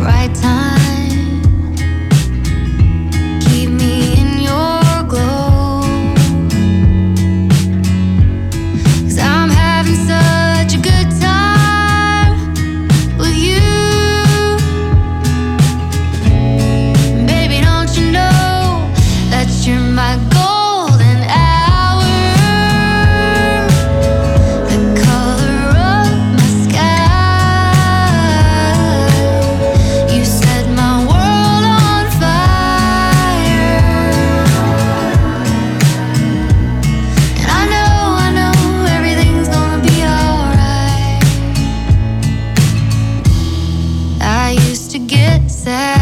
right time. Keep me in your glow, 'cause I'm having such a good time with you. Baby, don't you know that you're my golden hour, the color of my sky. You set my world on fire, and I know everything's gonna be alright. I used to get sad